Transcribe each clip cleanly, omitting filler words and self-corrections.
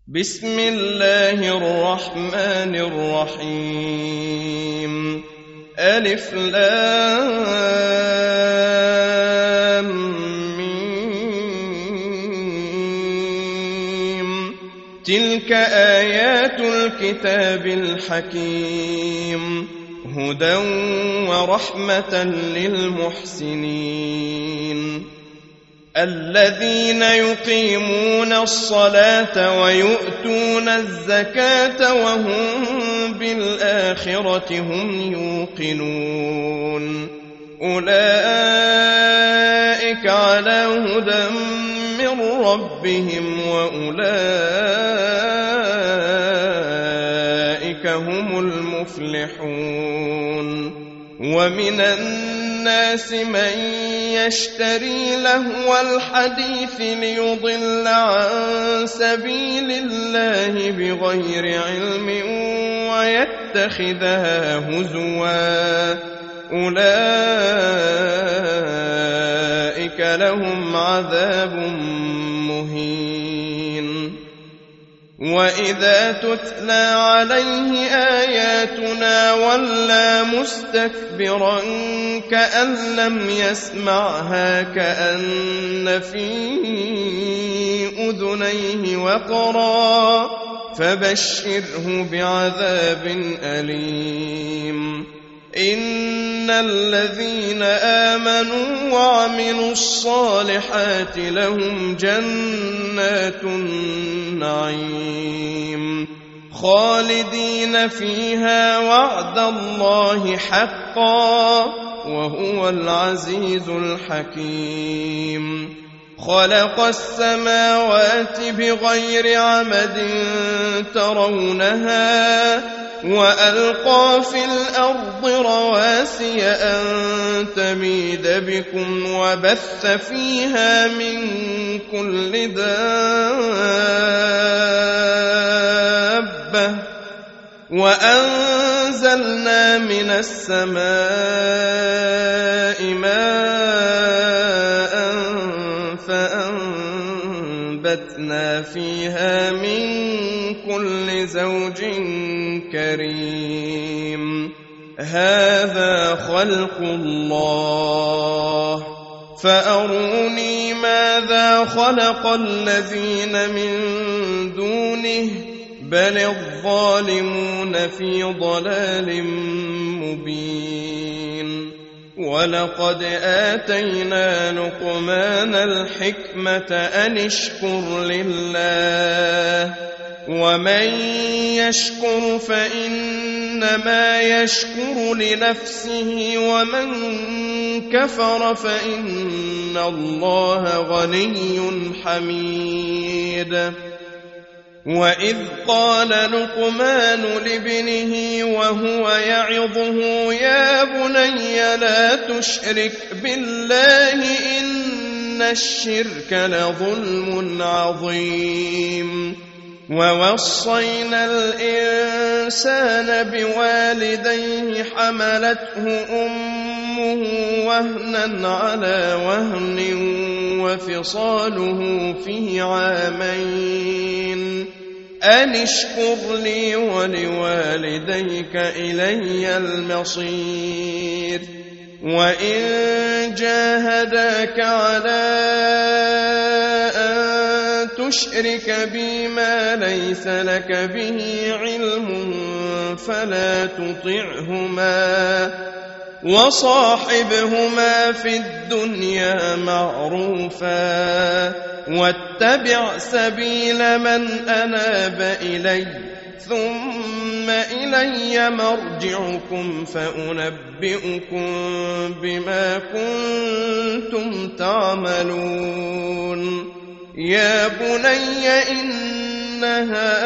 بسم الله الرحمن الرحيم. ألف لام ميم. تلك آيات الكتاب الحكيم، هدى ورحمة للمحسنين الذين يقيمون الصلاة ويؤتون الزكاة وهم بالآخرة هم يوقنون. أولئك على هدى من ربهم وأولئك هم المفلحون. ومن الناس من يشتري لهو الحديث ليضل عن سبيل الله بغير علم ويتخذها هزوا، أولئك لهم عذاب مهين. وإذا تتلى عليه آياتنا ولى مستكبرا كأن لم يسمعها كأن في أذنيه وقرا، فبشره بعذاب أليم. إن الذين آمنوا وعملوا الصالحات لهم جنات النعيم خالدين فيها وعد الله حقا وهو العزيز الحكيم. خلق السماوات بغير عمد ترونها وألقى في الأرض رواسي أن تميد بكم وبث فيها من كل دابة وأنزلنا من السماء ماء فأنبتنا فيها من كل زوج كريم. هذا خلق الله فأروني ماذا خلق الذين من دونه بل الظالمون في ضلال مبين. ولقد آتينا لقمان الحكمة أن اشكر لله ومن يشكر فإنما يشكر لنفسه ومن كفر فإن الله غني حميد. وإذ قال لقمان لابنه وهو يعظه يا بني لا تشرك بالله إن الشرك لظلم عظيم. ووصينا الإنسان بوالديه حملته أمه وهنا على وهن وفصاله في عامين أن اشكر لي ولوالديك إلي المصير. وإن جاهداك على أن تشرك بي ما ليس لك به علم فلا تطعهما وصاحبهما في الدنيا معروفا واتبع سبيل من أناب إلي ثم إلي مرجعكم فأنبئكم بما كنتم تعملون. يا بني إنها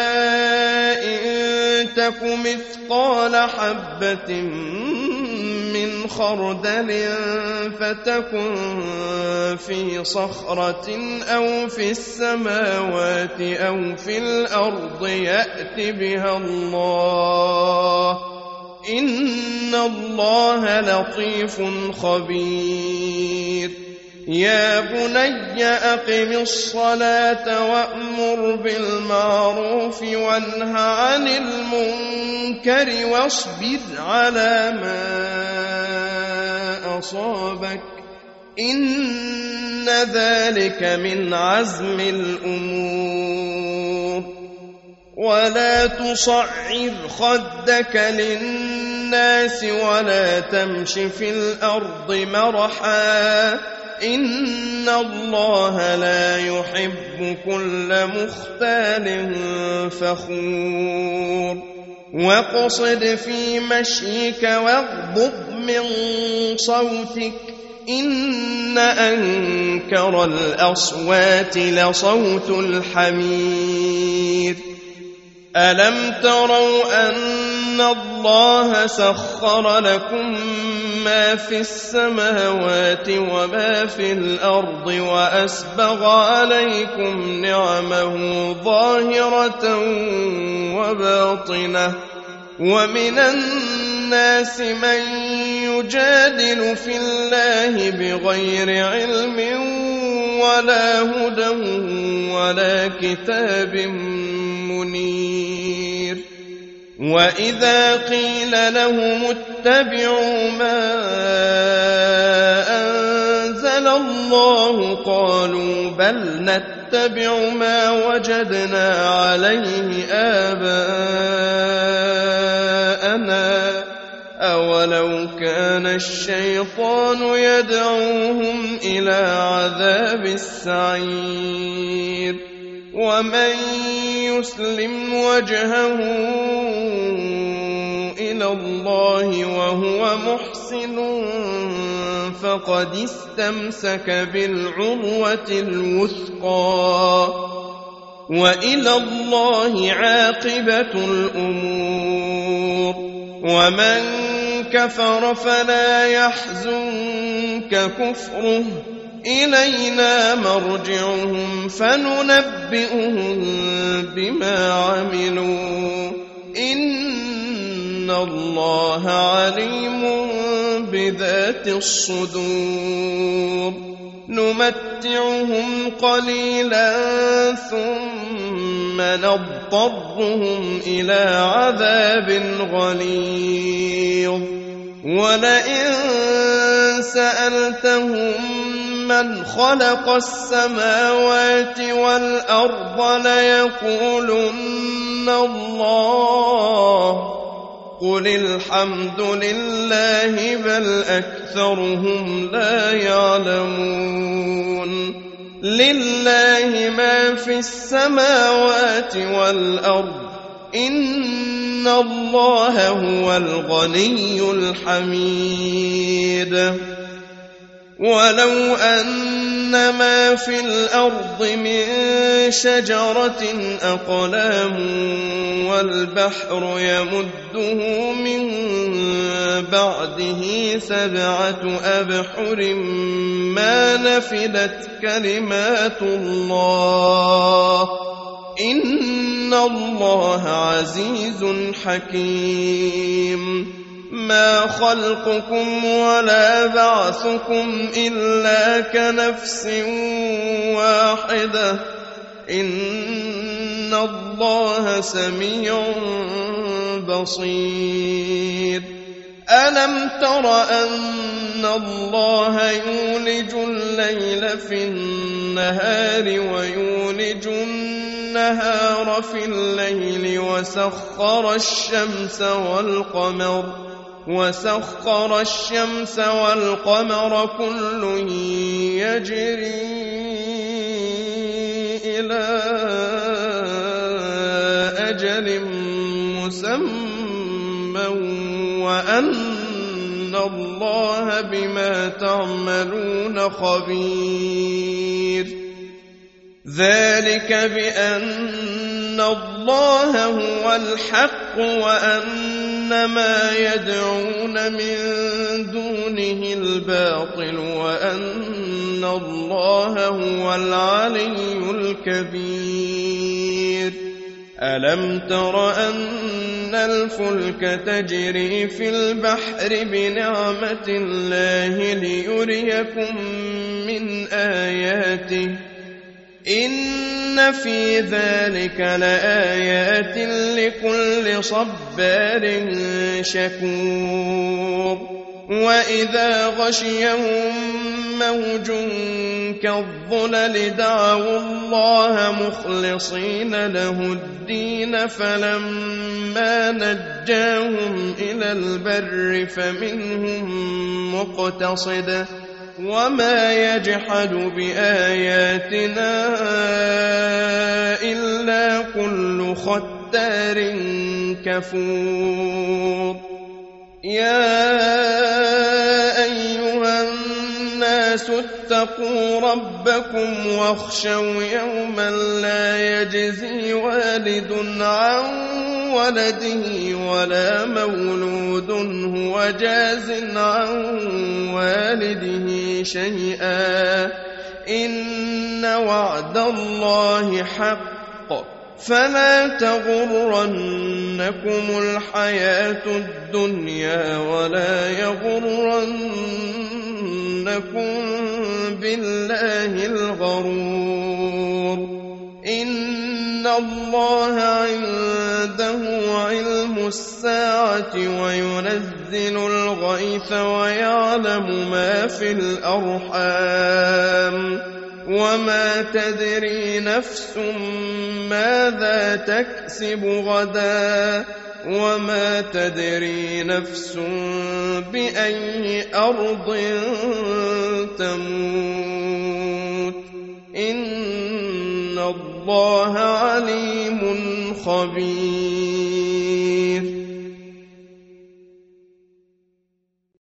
إن تك مثقال حبة من خردل فتكن في صخرة أو في السماوات أو في الأرض يأت بها الله إن الله لطيف خبير. يا بني أقم الصلاة وأمر بالمعروف وانه عن المنكر واصبر على ما أصابك إن ذلك من عزم الأمور ولا تصعر خدك للناس ولا تمش في الأرض مرحا إن الله لا يحب كل مختال فخور واقصد في مشيك واغضض من صوتك إن أنكر الأصوات لصوت الحمير ألم تروا أن الله سخر لكم ما في السماوات وما في الأرض وأسبغ عليكم نعمه ظاهرة وباطنة ومن الناس من يجادل في الله بغير علم ولا هدى ولا كتاب منير وإذا قيل لهم اتبعوا ما أنزل الله قالوا بل نتبع ما وجدنا عليه آباءنا أولو كان الشيطان يدعوهم إلى عذاب السعير ومن يسلم وجهه إلى الله وهو محسن فقد استمسك بالعروة الوثقى وإلى الله عاقبة الأمور ومن كفر فلا يحزنك كفره إلينا مرجعهم فننبئهم بما عملوا إن الله عليم بذات الصدور نمتعهم قليلا ثم نضطرهم إلى عذاب غليظ ولئن سألتهم من خلق السماوات والأرض ليقولن الله قل الحمد لله بل أكثرهم لا يعلمون لله ما في السماوات والأرض إن الله هو الغني الحميد ولو أن ما في الأرض من شجرة أقلام والبحر يمده من بعده 7 أبحر ما نفدت كلمات الله إن الله عزيز حكيم ما خلقكم ولا بعثكم إلا كنفس واحدة إن الله سميع بصير ألم تر أن الله يولج الليل في النهار ويولج النهار في الليل وسخر الشمس والقمر كل يجري إلى أجل مسمى وأن الله بما تعملون خبير ذلك بأن الله هو الحق وأن ما يدعون من دونه الباطل وأن الله هو العلي الكبير ألم تر أن الفلك تجري في البحر بنعمة الله ليريكم من آياته إن في ذلك لآيات لكل صبار شكور وإذا غشيهم موج كالظلل دعوا الله مخلصين له الدين فلما نجاهم إلى البر فمنهم مقتصد وما يجحد بآياتنا إلا كل ختار كفور يا أيها الناس اتقوا ربكم واخشوا يوما لا يجزي والد عن ولده ولا مولود هو جاز عن والده شيئا إن وعد الله حق فلا تغرنكم الحياة الدنيا ولا يغرنكم بالله الغرور إن الله عنده علم الساعة وينزل الغيث ويعلم ما في الأرحام وما تدري نفس ماذا تكسب غدا وما تدري نفس بأي أرض تموت إن الله عليم خبير